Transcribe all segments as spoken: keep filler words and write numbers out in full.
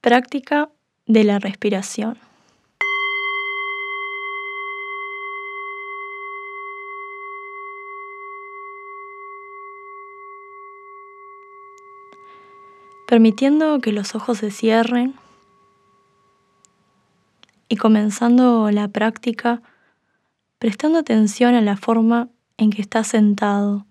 Práctica de la respiración. Permitiendo que los ojos se cierren y comenzando la práctica prestando atención a la forma en que estás sentado.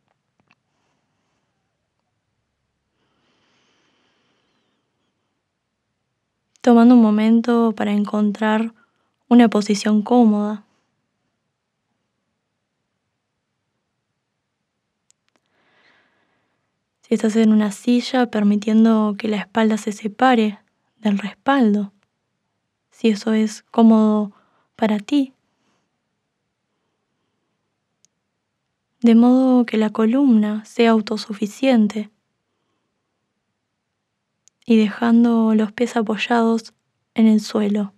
Tomando un momento para encontrar una posición cómoda. Si estás en una silla, permitiendo que la espalda se separe del respaldo, si eso es cómodo para ti. De modo que la columna sea autosuficiente y dejando los pies apoyados en el suelo.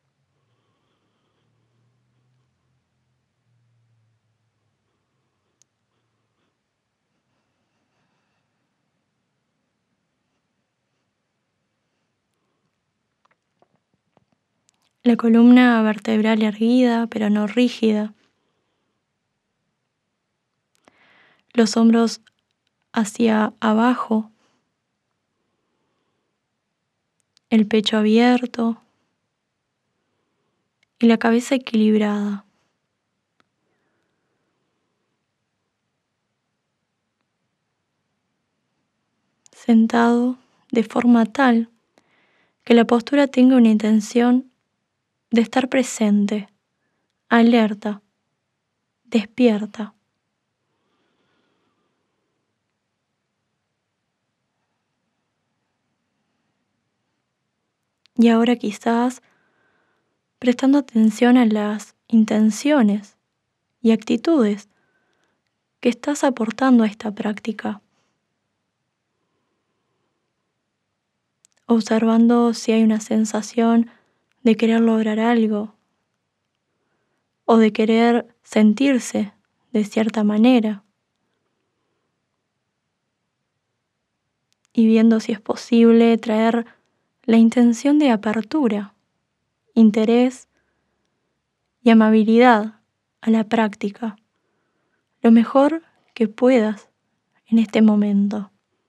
La columna vertebral erguida, pero no rígida. Los hombros hacia abajo. El pecho abierto. Y la cabeza equilibrada. Sentado de forma tal que la postura tenga una intención de estar presente, alerta, despierta. Y ahora quizás prestando atención a las intenciones y actitudes que estás aportando a esta práctica. Observando si hay una sensación de querer lograr algo o de querer sentirse de cierta manera. Y viendo si es posible traer la intención de apertura, interés y amabilidad a la práctica, lo mejor que puedas en este momento.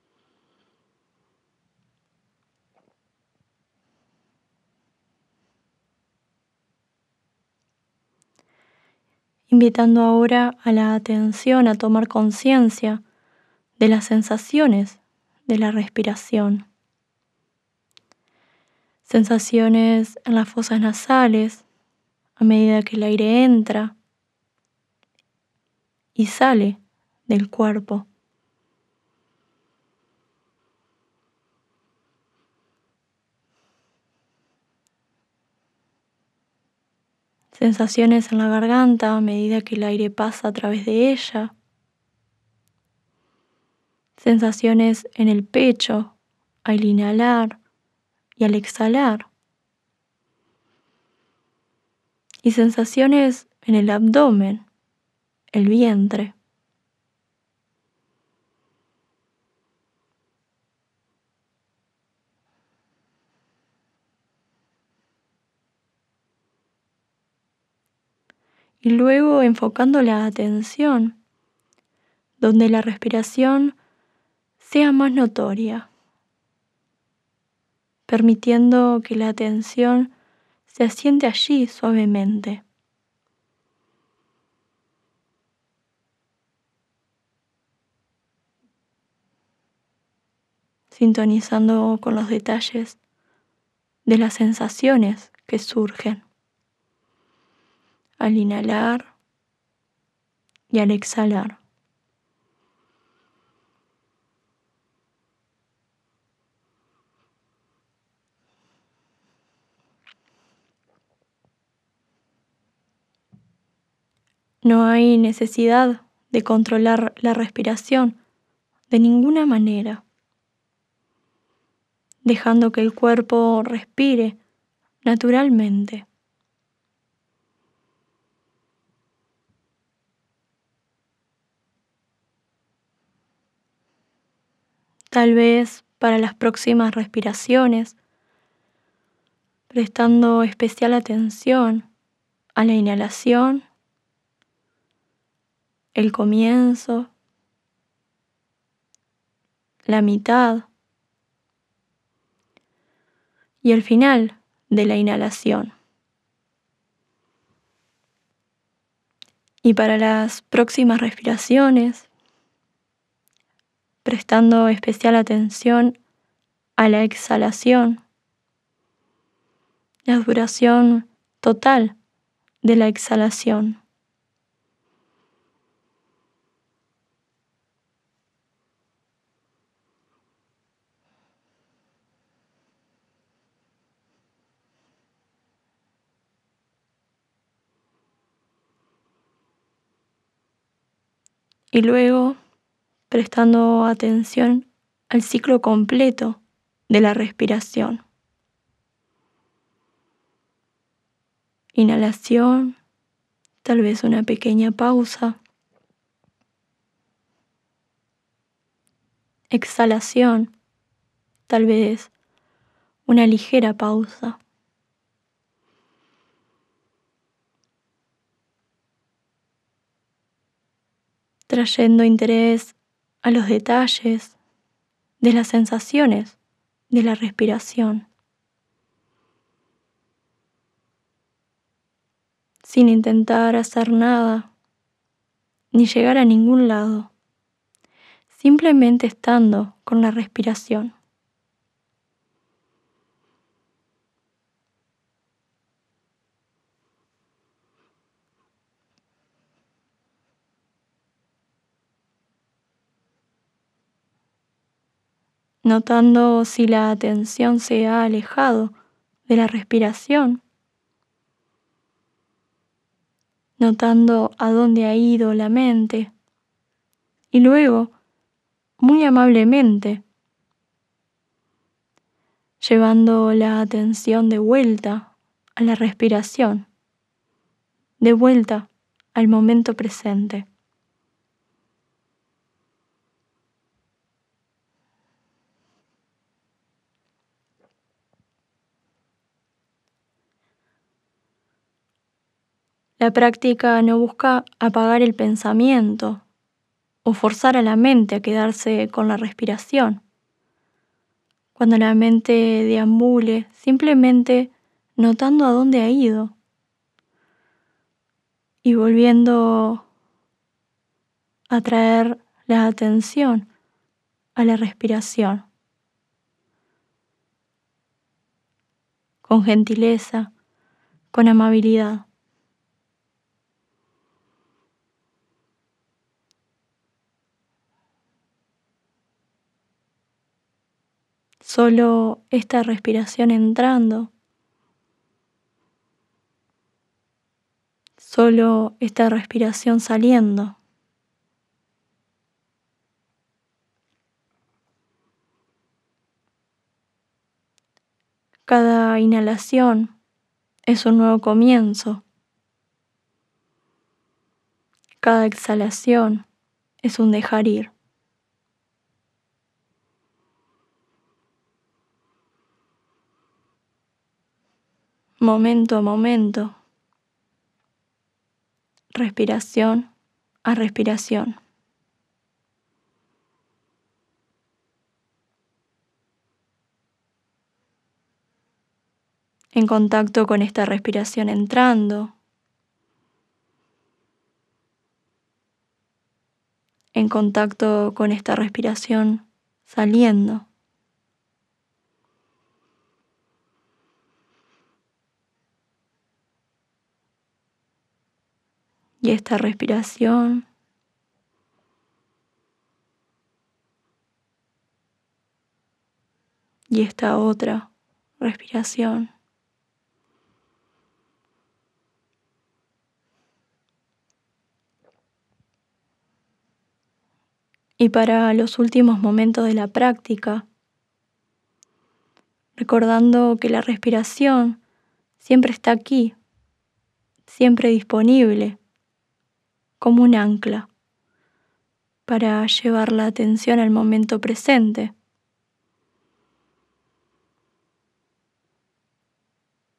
Invitando ahora a la atención a tomar conciencia de las sensaciones de la respiración. Sensaciones en las fosas nasales a medida que el aire entra y sale del cuerpo. Sensaciones en la garganta a medida que el aire pasa a través de ella. Sensaciones en el pecho al inhalar y al exhalar. Y sensaciones en el abdomen, el vientre. Y luego enfocando la atención donde la respiración sea más notoria, permitiendo que la atención se asiente allí suavemente. Sintonizando con los detalles de las sensaciones que surgen al inhalar y al exhalar. No hay necesidad de controlar la respiración de ninguna manera, dejando que el cuerpo respire naturalmente. Tal vez para las próximas respiraciones prestando especial atención a la inhalación, el comienzo, la mitad y el final de la inhalación. Y para las próximas respiraciones, prestando especial atención a la exhalación, la duración total de la exhalación. Y luego prestando atención al ciclo completo de la respiración. Inhalación, tal vez una pequeña pausa. Exhalación, tal vez una ligera pausa. Trayendo interés a los detalles de las sensaciones de la respiración, sin intentar hacer nada ni llegar a ningún lado, simplemente estando con la respiración. Notando si la atención se ha alejado de la respiración, notando a dónde ha ido la mente y luego, muy amablemente, llevando la atención de vuelta a la respiración, de vuelta al momento presente. La práctica no busca apagar el pensamiento o forzar a la mente a quedarse con la respiración. Cuando la mente deambule, simplemente notando a dónde ha ido y volviendo a traer la atención a la respiración, con gentileza, con amabilidad. Solo esta respiración entrando, solo esta respiración saliendo. Cada inhalación es un nuevo comienzo. Cada exhalación es un dejar ir. Momento a momento, respiración a respiración. En contacto con esta respiración entrando, en contacto con esta respiración saliendo. Y esta respiración y esta otra respiración. Y para los últimos momentos de la práctica, recordando que la respiración siempre está aquí, siempre disponible, como un ancla, para llevar la atención al momento presente.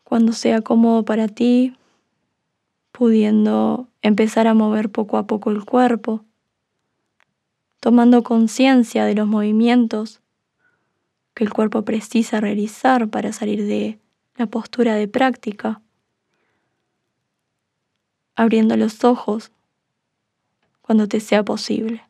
cuando sea cómodo para ti, pudiendo empezar a mover poco a poco el cuerpo, tomando conciencia de los movimientos que el cuerpo precisa realizar para salir de la postura de práctica, abriendo los ojos cuando te sea posible.